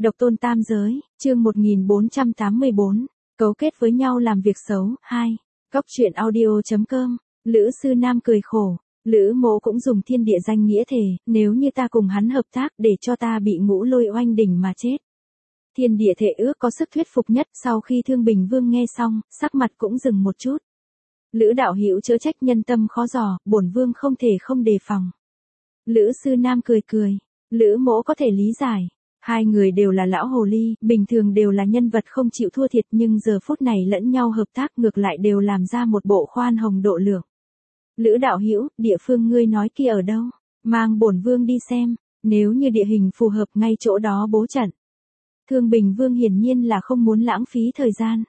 Độc tôn tam giới, chương 1484, cấu kết với nhau làm việc xấu, 2. Góc truyện audio.com, Lữ Sư Nam cười khổ, Lữ Mỗ cũng dùng thiên địa danh nghĩa thề, nếu như ta cùng hắn hợp tác để cho ta bị Ngũ Lôi oanh đỉnh mà chết. Thiên địa thệ ước có sức thuyết phục nhất. Sau khi Thương Bình Vương nghe xong, sắc mặt cũng dừng một chút. Lữ đạo hữu chớ trách, nhân tâm khó dò, bổn vương không thể không đề phòng. Lữ Sư Nam cười cười, Lữ Mỗ có thể lý giải. Hai người đều là lão hồ ly, bình thường đều là nhân vật không chịu thua thiệt, nhưng giờ phút này lẫn nhau hợp tác ngược lại đều làm ra một bộ khoan hồng độ lượng. Lữ đạo hữu, địa phương ngươi nói kia ở đâu? Mang bổn vương đi xem, nếu như địa hình phù hợp ngay chỗ đó bố trận. Thương Bình Vương hiển nhiên là không muốn lãng phí thời gian.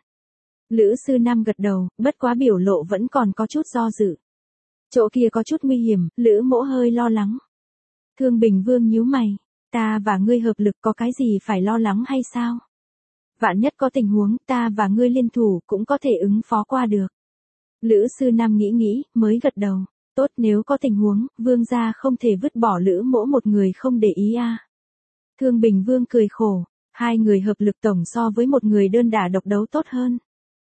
Lữ Sư Nam gật đầu, bất quá biểu lộ vẫn còn có chút do dự. Chỗ kia có chút nguy hiểm, Lữ Mỗ hơi lo lắng. Thương Bình Vương nhíu mày, ta và ngươi hợp lực có cái gì phải lo lắng hay sao? Vạn nhất có tình huống, ta và ngươi liên thủ cũng có thể ứng phó qua được. Lữ Sư Nam nghĩ, mới gật đầu. Tốt, nếu có tình huống, vương gia không thể vứt bỏ Lữ Mỗ một người không để ý a. Thương Bình Vương cười khổ, hai người hợp lực tổng so với một người đơn đả độc đấu tốt hơn.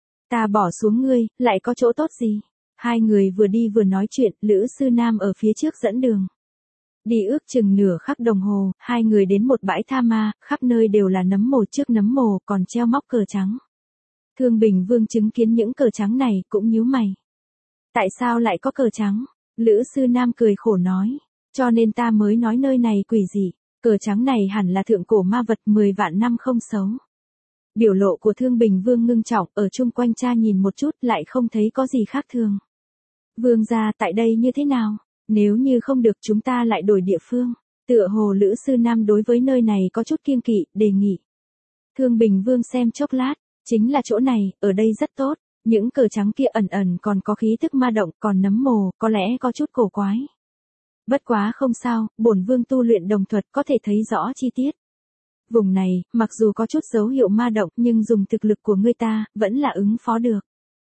Ta bỏ xuống ngươi, lại có chỗ tốt gì? Hai người vừa đi vừa nói chuyện, Lữ Sư Nam ở phía trước dẫn đường. Đi ước chừng nửa khắc đồng hồ, hai người đến một bãi tha ma, khắp nơi đều là nấm mồ, trước nấm mồ còn treo móc cờ trắng. Thương Bình Vương chứng kiến những cờ trắng này, cũng nhíu mày. Tại sao lại có cờ trắng? Lữ Sư Nam cười khổ nói, cho nên ta mới nói nơi này quỷ dị, cờ trắng này hẳn là thượng cổ ma vật 10 vạn năm không xấu. Biểu lộ của Thương Bình Vương ngưng trọng, ở chung quanh cha nhìn một chút lại không thấy có gì khác thường. Vương gia, tại đây như thế nào? Nếu như không được chúng ta lại đổi địa phương. Tựa hồ Lữ Sư Nam đối với nơi này có chút kiêng kỵ, đề nghị. Thương Bình Vương xem chốc lát, chính là chỗ này, ở đây rất tốt. Những cờ trắng kia ẩn ẩn còn có khí thức ma động, còn nấm mồ, có lẽ có chút cổ quái. Bất quá không sao, bổn vương tu luyện đồng thuật có thể thấy rõ chi tiết. Vùng này, mặc dù có chút dấu hiệu ma động nhưng dùng thực lực của ngươi ta, vẫn là ứng phó được.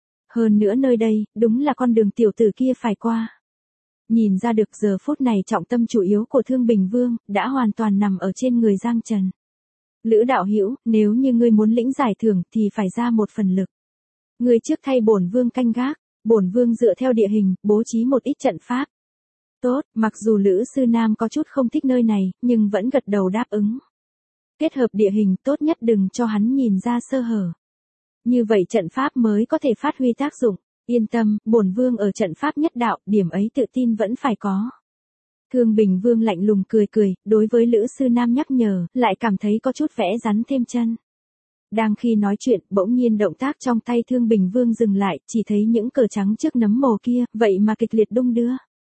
Hơn nữa nơi đây, đúng là con đường tiểu tử kia phải qua. Nhìn ra được giờ phút này trọng tâm chủ yếu của Thương Bình Vương, đã hoàn toàn nằm ở trên người Giang Trần. Lữ đạo hữu, nếu như ngươi muốn lĩnh giải thưởng thì phải ra một phần lực. Ngươi trước thay bổn vương canh gác, bổn vương dựa theo địa hình, bố trí một ít trận pháp. Tốt, mặc dù Lữ Sư Nam có chút không thích nơi này, nhưng vẫn gật đầu đáp ứng. Kết hợp địa hình, tốt nhất đừng cho hắn nhìn ra sơ hở. Như vậy trận pháp mới có thể phát huy tác dụng. Yên tâm, bổn vương ở trận pháp nhất đạo, điểm ấy tự tin vẫn phải có. Thương Bình Vương lạnh lùng cười, đối với Lữ Sư Nam nhắc nhở, lại cảm thấy có chút vẽ rắn thêm chân. Đang khi nói chuyện, bỗng nhiên động tác trong tay Thương Bình Vương dừng lại, chỉ thấy những cờ trắng trước nấm mồ kia, vậy mà kịch liệt đung đưa.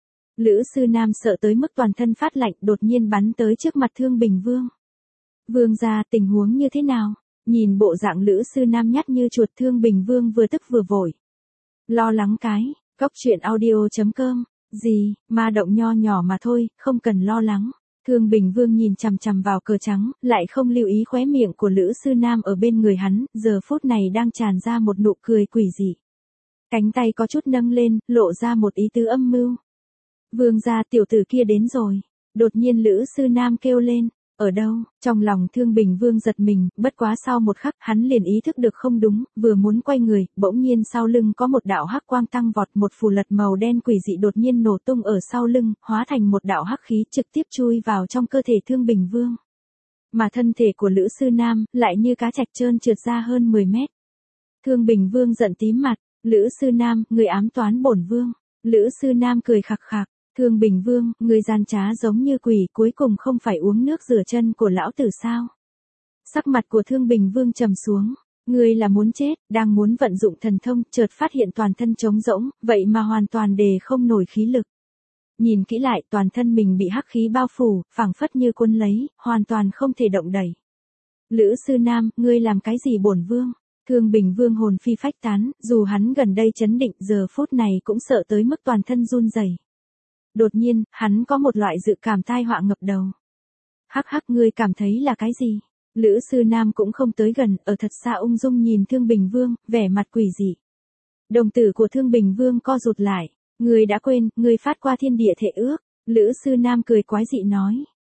Lữ Sư Nam sợ tới mức toàn thân phát lạnh, đột nhiên bắn tới trước mặt Thương Bình Vương. Vương gia, tình huống như thế nào? Nhìn bộ dạng Lữ Sư Nam nhát như chuột, Thương Bình Vương vừa tức vừa vội. Lo lắng cái, góc truyện audio.com, gì, ma động nho nhỏ mà thôi, không cần lo lắng. Thương Bình Vương nhìn chằm chằm vào cờ trắng, lại không lưu ý khóe miệng của Lữ Sư Nam ở bên người hắn, giờ phút này đang tràn ra một nụ cười quỷ dị. Cánh tay có chút nâng lên, lộ ra một ý tứ âm mưu. Vương gia, tiểu tử kia đến rồi. Đột nhiên Lữ Sư Nam kêu lên. Ở đâu? Trong lòng Thương Bình Vương giật mình, bất quá sau một khắc, hắn liền ý thức được không đúng, vừa muốn quay người, bỗng nhiên sau lưng có một đạo hắc quang tăng vọt, một phù lật màu đen quỷ dị đột nhiên nổ tung ở sau lưng, hóa thành một đạo hắc khí trực tiếp chui vào trong cơ thể Thương Bình Vương. Mà thân thể của Lữ Sư Nam, lại như cá trạch trơn trượt ra hơn 10 mét. Thương Bình Vương giận tím mặt, Lữ Sư Nam, người ám toán bổn vương. Lữ Sư Nam cười khặc khặc. Thương Bình Vương, người gian trá giống như quỷ, cuối cùng không phải uống nước rửa chân của lão tử sao? Sắc mặt của Thương Bình Vương trầm xuống, ngươi là muốn chết, đang muốn vận dụng thần thông, chợt phát hiện toàn thân trống rỗng, vậy mà hoàn toàn đề không nổi khí lực. Nhìn kỹ lại, toàn thân mình bị hắc khí bao phủ, phảng phất như cuốn lấy, hoàn toàn không thể động đậy. Lữ Sư Nam, ngươi làm cái gì bổn vương? Thương Bình Vương hồn phi phách tán, dù hắn gần đây chấn định, giờ phút này cũng sợ tới mức toàn thân run rẩy. Đột nhiên, hắn có một loại dự cảm tai họa ngập đầu. Hắc hắc, ngươi cảm thấy là cái gì? Lữ Sư Nam cũng không tới gần, ở thật xa ung dung nhìn Thương Bình Vương, vẻ mặt quỷ dị. Đồng tử của Thương Bình Vương co rụt lại. Ngươi đã quên, ngươi phát qua thiên địa thệ ước. Lữ Sư Nam cười quái dị nói.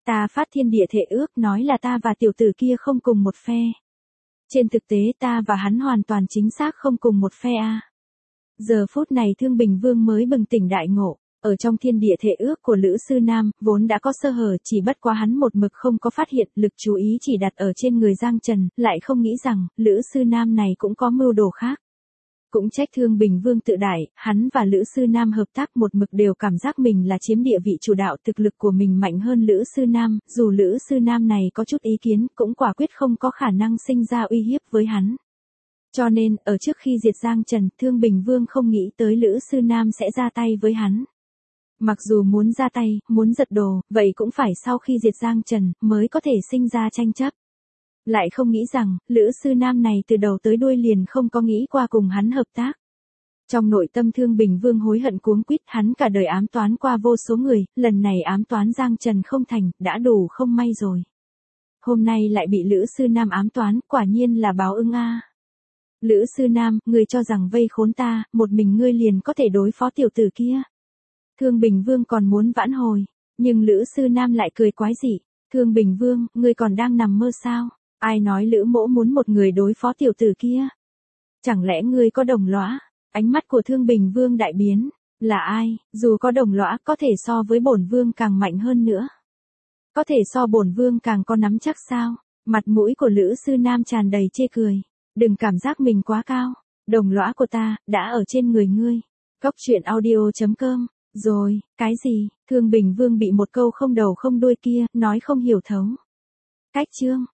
Ta phát thiên địa thệ ước nói là ta và tiểu tử kia không cùng một phe. Trên thực tế ta và hắn hoàn toàn chính xác không cùng một phe a. Giờ phút này Thương Bình Vương mới bừng tỉnh đại ngộ. Ở trong thiên địa thệ ước của Lữ Sư Nam, vốn đã có sơ hở, chỉ bất quá hắn một mực không có phát hiện, lực chú ý chỉ đặt ở trên người Giang Trần, lại không nghĩ rằng, Lữ Sư Nam này cũng có mưu đồ khác. Cũng trách Thương Bình Vương tự đại, hắn và Lữ Sư Nam hợp tác một mực đều cảm giác mình là chiếm địa vị chủ đạo, thực lực của mình mạnh hơn Lữ Sư Nam, dù Lữ Sư Nam này có chút ý kiến, cũng quả quyết không có khả năng sinh ra uy hiếp với hắn. Cho nên, ở trước khi diệt Giang Trần, Thương Bình Vương không nghĩ tới Lữ Sư Nam sẽ ra tay với hắn. Mặc dù muốn ra tay, muốn giật đồ, vậy cũng phải sau khi diệt Giang Trần, mới có thể sinh ra tranh chấp. Lại không nghĩ rằng, Lữ Sư Nam này từ đầu tới đuôi liền không có nghĩ qua cùng hắn hợp tác. Trong nội tâm Thương Bình Vương hối hận cuống quýt, hắn cả đời ám toán qua vô số người, lần này ám toán Giang Trần không thành, đã đủ không may rồi. Hôm nay lại bị Lữ Sư Nam ám toán, quả nhiên là báo ứng a. Lữ Sư Nam, ngươi cho rằng vây khốn ta, một mình ngươi liền có thể đối phó tiểu tử kia. Thương Bình Vương còn muốn vãn hồi, nhưng Lữ Sư Nam lại cười quái dị. Thương Bình Vương, ngươi còn đang nằm mơ sao? Ai nói Lữ mỗ muốn một người đối phó tiểu tử kia? Chẳng lẽ ngươi có đồng lõa? Ánh mắt của Thương Bình Vương đại biến. Là ai, dù có đồng lõa, có thể so với bổn vương càng mạnh hơn nữa. Có thể so bổn vương càng có nắm chắc sao? Mặt mũi của Lữ Sư Nam tràn đầy chê cười. Đừng cảm giác mình quá cao. Đồng lõa của ta, đã ở trên người ngươi. Góc truyện audio.com. Rồi, cái gì? Thương Bình Vương bị một câu không đầu không đuôi kia, nói không hiểu thấu. Cách chương.